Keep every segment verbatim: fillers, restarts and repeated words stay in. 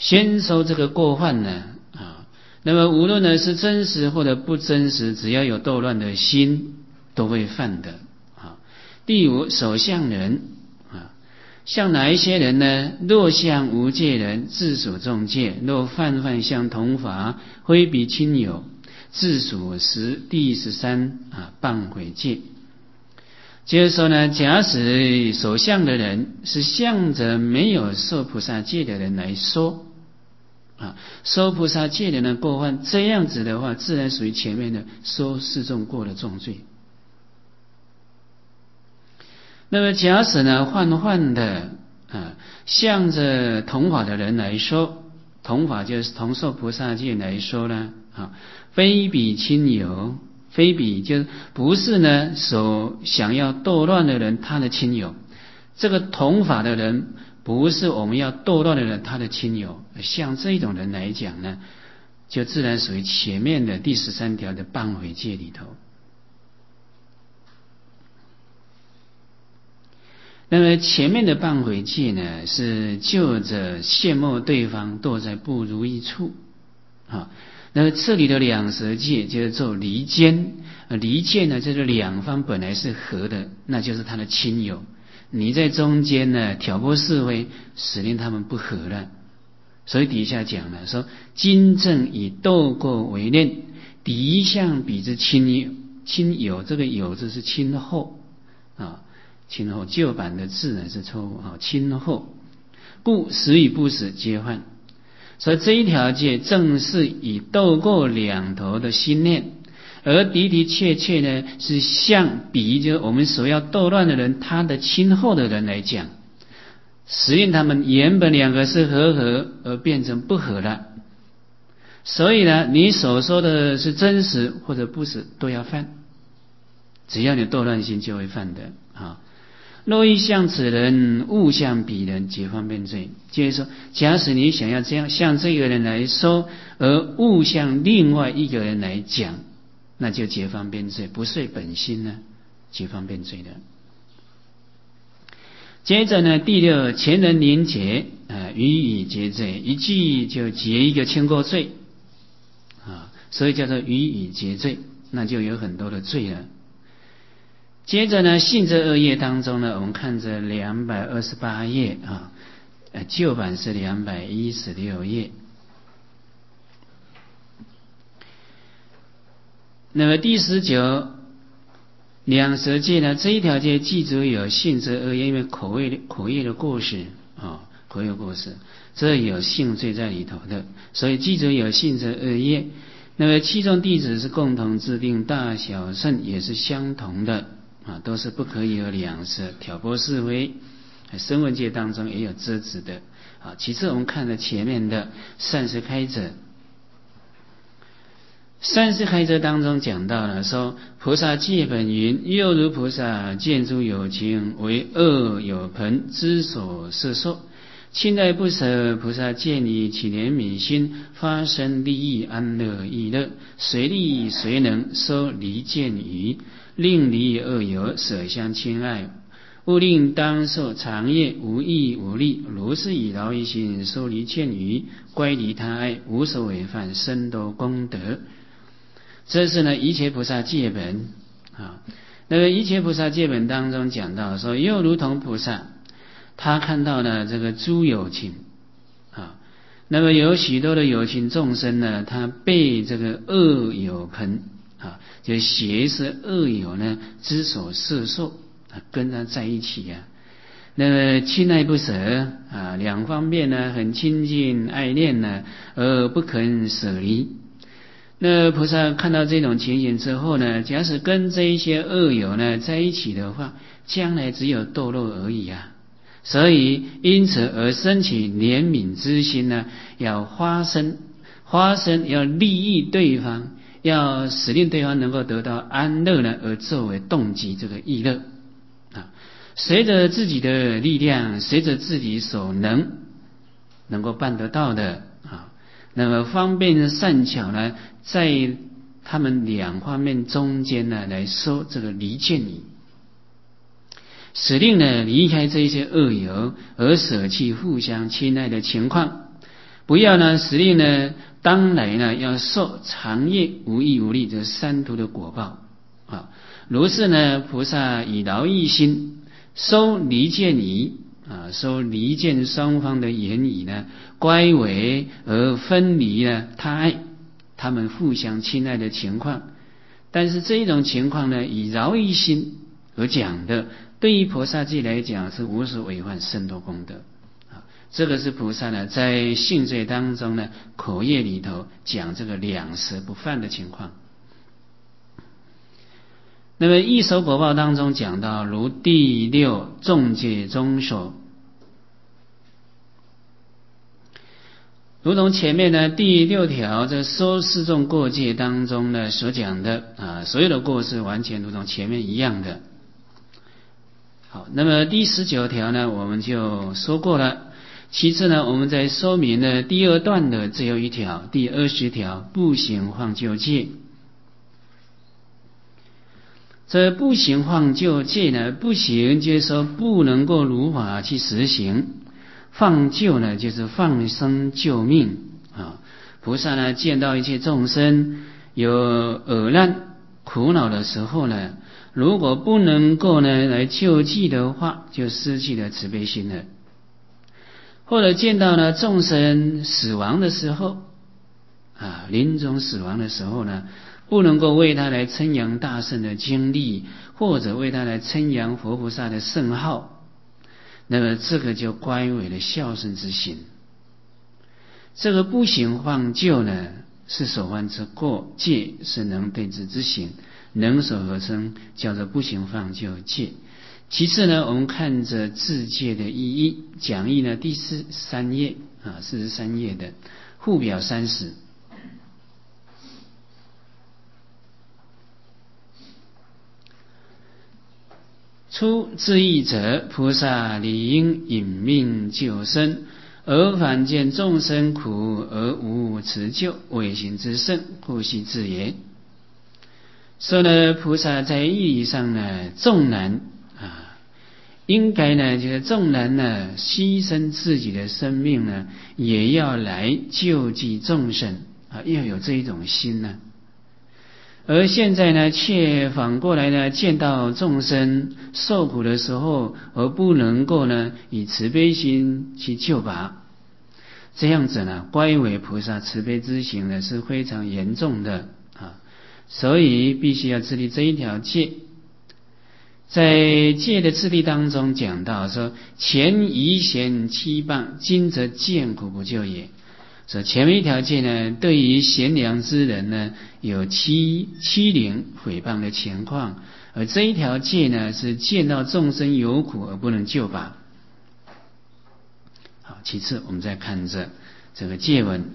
先收这个过患呢啊，那么无论呢是真实或者不真实，只要有斗乱的心，都会犯的啊。第五，守相人啊，像哪一些人呢？若向无戒人，自属众戒；若泛泛向同法，非彼亲友，自属十第十三啊谤毁戒。就是说呢，假使守相的人是向着没有受菩萨戒的人来说啊，受菩萨戒的人过患，这样子的话，自然属于前面的说示众过的重罪。那么假使呢，患患的啊，向着同法的人来说，同法就是同受菩萨戒来说呢，啊，非彼亲友。非彼就是不是呢所想要斗乱的人他的亲友，这个同法的人不是我们要斗乱的人他的亲友，像这种人来讲呢，就自然属于前面的第十三条的谤毁戒里头。那么前面的谤毁戒呢，是就着羡慕对方堕在不如意处啊。那么这里的两舌戒就是做离间，离间呢就是两方本来是和的，那就是他的亲友，你在中间呢挑拨是非，使令他们不和了。所以底下讲了说，今正以斗过为念，敌向彼之亲友，亲友这个友字是亲厚啊，亲厚旧版的字呢是错误啊，亲厚，故实与不实皆犯。所以这一条戒正是以斗过两头的心念，而的的确确呢是向比就是我们所要斗乱的人他的亲厚的人来讲，使令他们原本两个是和合而变成不和了。所以呢，你所说的是真实或者不实都要犯，只要你斗乱心就会犯的啊。若欲向此人，勿向彼人，皆方便罪。就是说，假使你想要这样向这个人来说，而勿向另外一个人来讲，那就皆方便罪，不遂本心呢，皆方便罪的。接着呢，第六，前人临结啊，予以结罪，一句就结一个轻过罪啊，所以叫做予以结罪，那就有很多的罪了。接着呢，信这二页当中呢，我们看着两百二十八页啊，呃，旧版是两百一十六页。那么第十九两舌戒呢，这一条戒记住有信这二页，因为口味口业的过失啊，口业过失，这有性罪在里头的，所以记住有信这二页。那么七众弟子是共同制定，大小乘也是相同的。啊，都是不可以有两舌，挑拨是非。声闻戒当中也有遮止的。啊，其次我们看了前面的善事开者，善事开者当中讲到了说，菩萨戒本云：又如菩萨见诸有情为恶有朋之所摄受，亲爱不舍，菩萨见以起怜悯心，发生利益安乐意乐，随力随能收离见语，令离恶友，舍相亲爱，勿令当受长业，无益无利。如是以劳一心，收离劝语，乖离他爱，无所违犯，深多功德。这是呢一切菩萨戒本啊。那么一切菩萨戒本当中讲到说，又如同菩萨，他看到了这个诸有情啊，那么有许多的有情众生呢，他被这个恶友朋啊，就邪是恶友呢之所摄受，跟他在一起呀、啊，那么亲爱不舍啊，两方面呢很亲近爱恋呢，而不肯舍离。那菩萨看到这种情形之后呢，假使跟这一些恶友呢在一起的话，将来只有堕落而已啊。所以因此而生起怜悯之心呢，要发生发生要利益对方，要使令对方能够得到安乐呢，而作为动机这个意乐啊，随着自己的力量，随着自己所能能够办得到的啊，那么方便善巧呢，在他们两方面中间呢来说这个离间语，使令呢离开这些恶友，而舍弃互相亲爱的情况， 不要呢使令呢当来呢要受长夜无益无力这三途的果报啊。如是呢，菩萨以劳役心收离间疑啊，收离间双方的言语呢，乖违而分离呢他爱，他们互相亲爱的情况。但是这一种情况呢，以饶益心而讲的，对于菩萨界来讲是无所违犯甚多功德啊。这个是菩萨呢在性罪当中呢口业里头讲这个两舌不犯的情况。那么异熟果报当中讲到，如第六众戒中所，如同前面呢第六条这说四众过戒当中呢所讲的啊，所有的过失完全如同前面一样的。好，那么第十九条呢我们就说过了。其次呢，我们在说明呢第二段的最后一条，第二十条不行晃就戒。这不行晃就戒呢，不行就是说不能够如法去实行，放救呢就是放生救命啊。菩萨呢见到一切众生有恶难苦恼的时候呢，如果不能够呢来救济的话，就失去了慈悲心了。或者见到呢众生死亡的时候啊，临终死亡的时候呢，不能够为他来称扬大圣的经历，或者为他来称扬佛菩萨的圣号，那么这个就乖违了孝顺之心。这个不行晃就呢，是所犯之过，戒是能对治之行，能所合称，叫做不行晃就戒。其次呢，我们看着自戒的意义，讲义呢第四三页啊，四十三页的附表三十。初自义者，菩萨理应引命救生，而反见众生苦而无持救，为行之圣，故悉自言。说呢，菩萨在义理上呢，纵然啊，应该呢，就是纵然呢，牺牲自己的生命呢，也要来救济众生啊，要有这一种心呢。而现在呢，却反过来呢，见到众生受苦的时候，而不能够呢，以慈悲心去救拔，这样子呢，乖违菩萨慈悲之行呢，是非常严重的啊。所以必须要自立这一条戒。在戒的次第当中讲到说，前宜贤欺谤，今则见苦不救也。所以前面一条戒呢，对于贤良之人呢，有欺欺凌诽谤的情况，而这一条戒呢，是见到众生有苦而不能救拔。好，其次我们再看着这个戒文。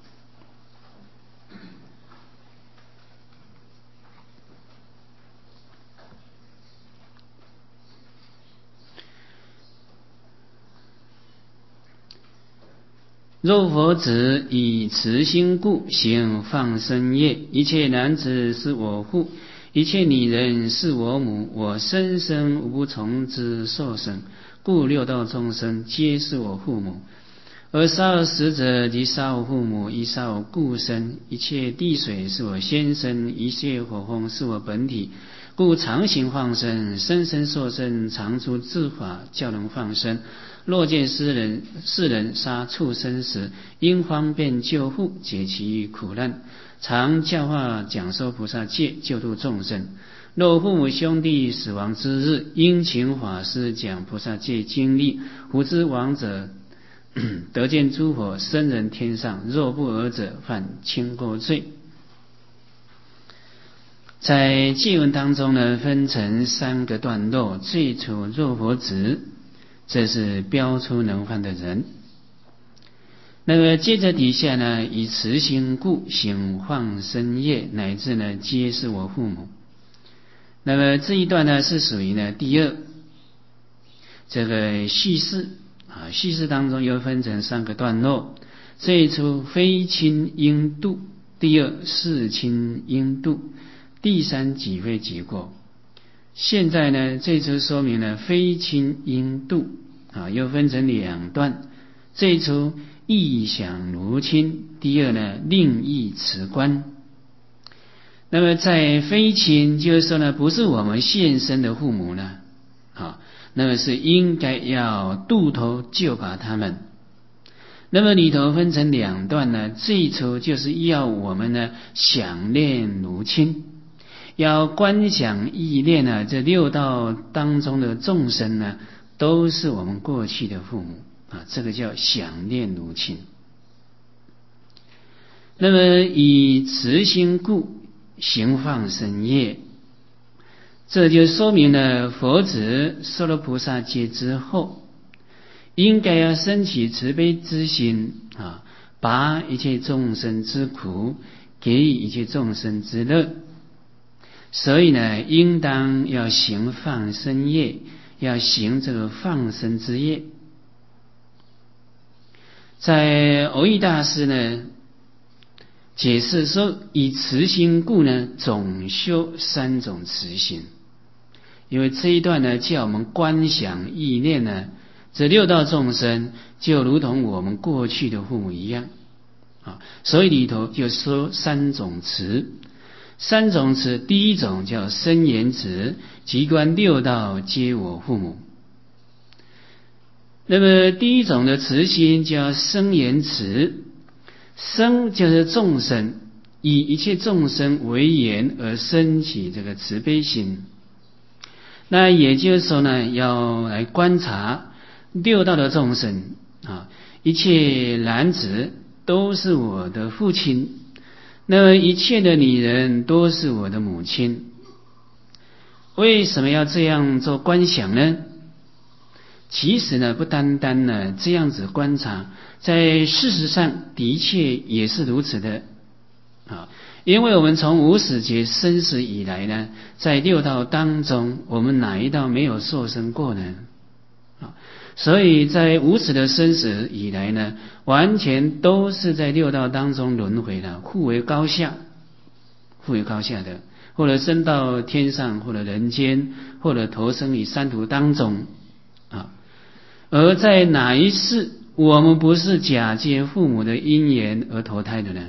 若佛子以慈心故，行放生业，一切男子是我父，一切女人是我母，我生生无不从之受生，故六道众生皆是我父母。而杀我死者及杀我父母，亦杀我故生。一切地水是我先生，一切火风是我本体，故常行放生，生生受生，常出自法，教人放生。若见世人世人杀畜生时，应方便救护，解其苦难，常教化讲说菩萨戒，救度众生。若父母兄弟死亡之日，应请法师讲菩萨戒经历，胡知亡者得见诸佛生人天上，若不尔者，犯轻过罪。在戒文当中呢，分成三个段落。最初若佛子，这是标出能犯的人。那么接着底下呢，以慈心故，行放生业，乃至呢皆是我父母。那么这一段呢是属于呢第二这个叙事啊，叙事当中又分成三个段落。最初非亲应度，第二是亲应度，第三己非己过。现在呢这出说明了非亲应度啊，又分成两段。这一出意想如亲；第二呢，令意辞官。那么在非亲，就是说呢，不是我们现生的父母呢，啊，那么是应该要渡头救拔他们。那么里头分成两段呢，最初就是要我们呢想念如亲，要观想意念呢，这六道当中的众生呢，都是我们过去的父母啊，这个叫想念如亲。那么以慈心故，行放生业，这就说明了佛子娑罗菩萨戒之后，应该要升起慈悲之心啊，拔一切众生之苦，给予一切众生之乐。所以呢，应当要行放生业，要行这个放生之业。在蕅益大师呢解释说，以慈心故呢，总修三种慈心。因为这一段呢，叫我们观想意念呢，这六道众生就如同我们过去的父母一样啊，所以里头就说三种慈。三种慈，第一种叫生言慈，即观六道皆我父母。那么第一种的慈心叫生言慈，生就是众生，以一切众生为言而生起这个慈悲心。那也就是说呢，要来观察六道的众生啊，一切男子都是我的父亲，那么一切的女人都是我的母亲。为什么要这样做观想呢？其实呢，不单单呢这样子观察，在事实上的确也是如此的啊。因为我们从无始劫生死以来呢，在六道当中，我们哪一道没有受生过呢？啊，所以在无始的生死以来呢，完全都是在六道当中轮回的，互为高下，互为高下的，或者升到天上，或者人间，或者投生于三途当中啊。而在哪一世，我们不是假借父母的因缘而投胎的呢？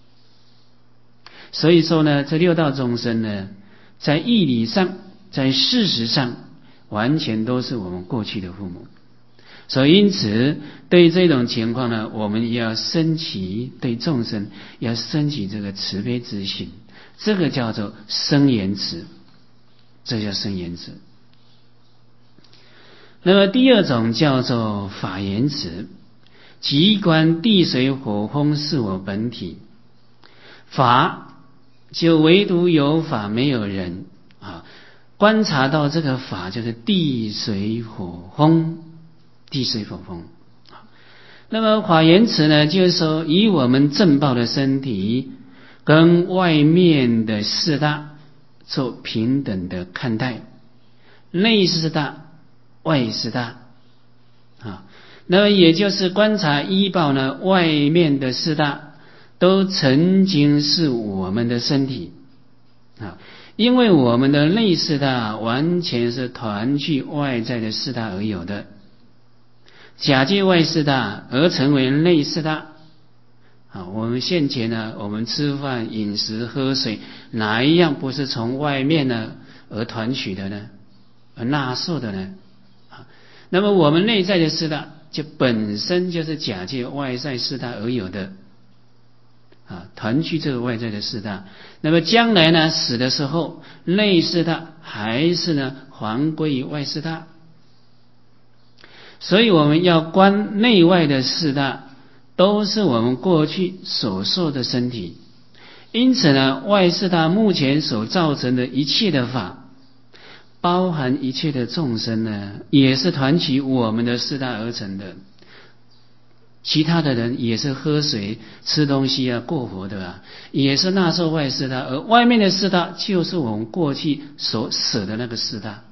所以说呢，这六道众生呢，在义理上，在事实上，完全都是我们过去的父母。所以因此，对于这种情况呢，我们要升起对众生要升起这个慈悲之心，这个叫做生言慈，这叫生言慈。那么第二种叫做法言慈，即观地水火风是我本体。法就唯独有法没有人啊，观察到这个法就是地水火风，地水火风。那么法言慈呢，就是说以我们正报的身体跟外面的四大做平等的看待，内四大外四大啊，那么也就是观察依报呢，外面的四大都曾经是我们的身体啊，因为我们的内四大完全是团聚外在的四大而有的，假借外四大而成为内四大啊。我们现前呢，我们吃饭、饮食、喝水，哪一样不是从外面呢而团取的呢？而纳受的呢？那么我们内在的四大就本身就是假借外在四大而有的啊，团聚这个外在的四大。那么将来呢，死的时候，内四大还是呢还归于外四大。所以我们要观内外的四大都是我们过去所受的身体，因此呢，外四大目前所造成的一切的法，包含一切的众生呢，也是团起我们的四大而成的。其他的人也是喝水、吃东西啊、过活的啊，也是纳受外四大，而外面的四大就是我们过去所舍的那个四大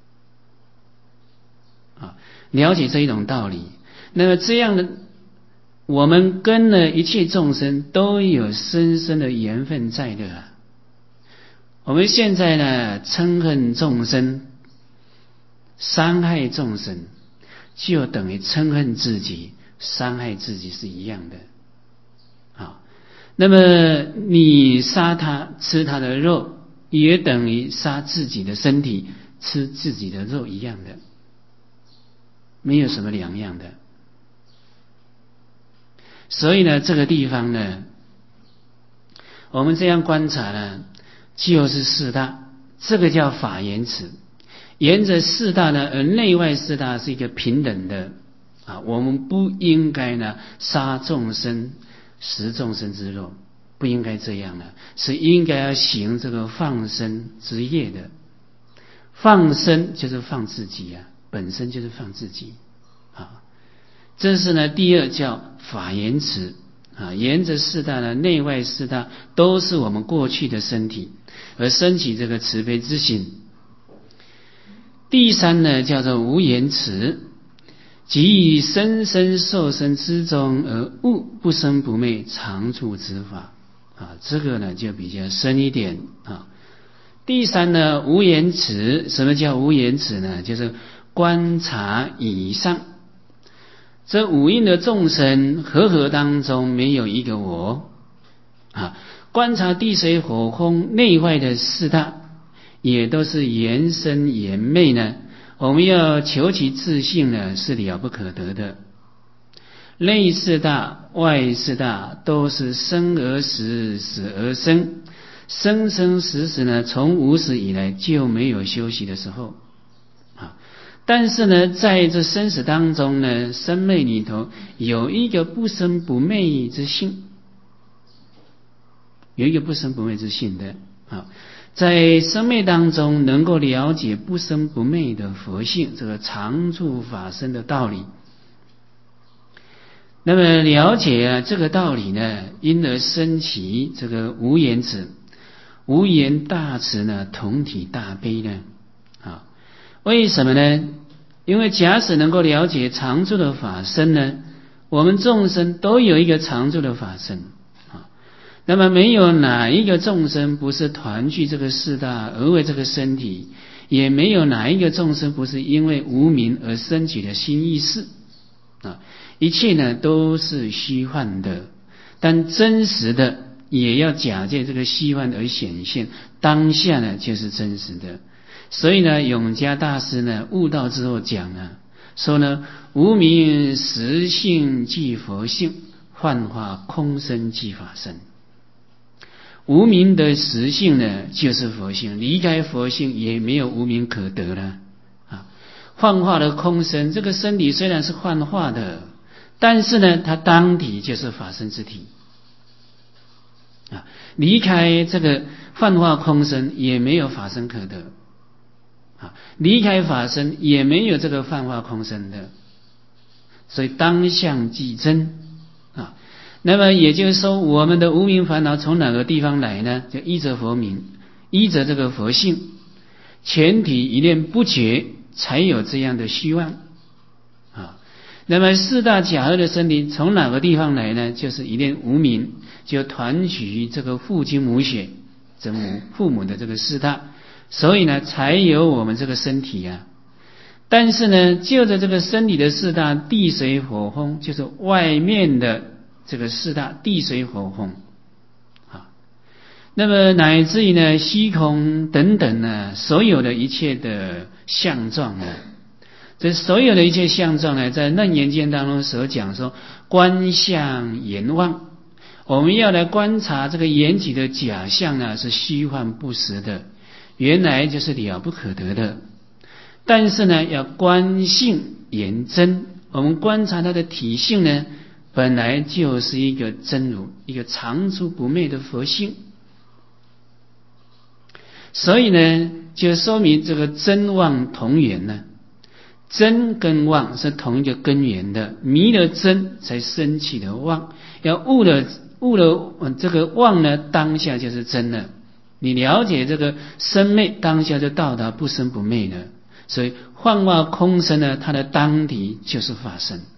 啊。了解这一种道理，那么这样的，我们跟了一切众生都有深深的缘分在的啊。我们现在呢，嗔恨众生、伤害众生，就等于嗔恨自己、 伤害自己是一样的。好，那么你杀他吃他的肉，也等于杀自己的身体吃自己的肉一样的，没有什么两样的。所以呢，这个地方呢，我们这样观察呢，就是四大，这个叫法言持。沿着四大呢，而内外四大是一个平等的啊，我们不应该呢杀众生食众生之肉，不应该这样的，是应该要行这个放生之业的。放生就是放自己啊，本身就是放自己啊。这是呢第二叫法言持啊，沿着四大呢，内外四大都是我们过去的身体，而升起这个慈悲之心。第三呢叫做无言持，即以生生受生之中而悟不生不灭常住之法啊，这个呢就比较深一点啊。第三呢无言持，什么叫无言持呢？就是观察以上这五蕴的众生和合当中没有一个我啊，观察地水火风内外的四大也都是言生言昧呢，我们要求其自性呢是了不可得的。内四大外四大都是生而死，死而生，生生死死呢，从无始以来就没有休息的时候啊。但是呢，在这生死当中呢，生灭里头有一个不生不灭之性，有一个不生不灭之性的啊。在生灭当中能够了解不生不灭的佛性，这个常住法身的道理。那么了解啊这个道理呢，因而生起这个无言持。无言大慈呢，同体大悲呢啊，为什么呢？因为假使能够了解常住的法身呢，我们众生都有一个常住的法身啊，那么没有哪一个众生不是团聚这个四大而为这个身体，也没有哪一个众生不是因为无明而升起的新意识啊，一切呢都是虚幻的，但真实的也要假借这个虚幻而显现，当下呢就是真实的。所以呢，永嘉大师呢悟道之后讲啊，说呢，无明实性即佛性，幻化空身即法身。无明的实性呢就是佛性，离开佛性也没有无明可得了啊。幻化的空身，这个身体虽然是幻化的，但是呢它当体就是法身之体啊，离开这个幻化空身也没有法身可得啊，离开法身也没有这个幻化空身的，所以当相即真啊。那么也就是说，我们的无明烦恼从哪个地方来呢？就依着佛名，依着这个佛性，全体一念不绝，才有这样的虚妄啊。那么四大假合的身体从哪个地方来呢？就是一念无明，就团取这个父精母血，这母父母的这个四大，所以呢才有我们这个身体啊。但是呢，就着这个身体的四大，地水火风，就是外面的这个四大地水火风啊，那么乃至于呢虚空等等呢，所有的一切的相状呢，这所有的一切相状呢，在楞严经当中所讲说，观相言妄，我们要来观察这个缘起的假象呢，是虚幻不实的，原来就是了不可得的。但是呢，要观性言真，我们观察它的体性呢，本来就是一个真如，一个常住不灭的佛性。所以呢，就说明这个真妄同源呢，真跟妄是同一个根源的，迷了真才生起的妄，要悟了悟了这个妄呢，当下就是真了。你了解这个生灭，当下就到达不生不灭了。所以幻化空身呢，它的当体就是法身。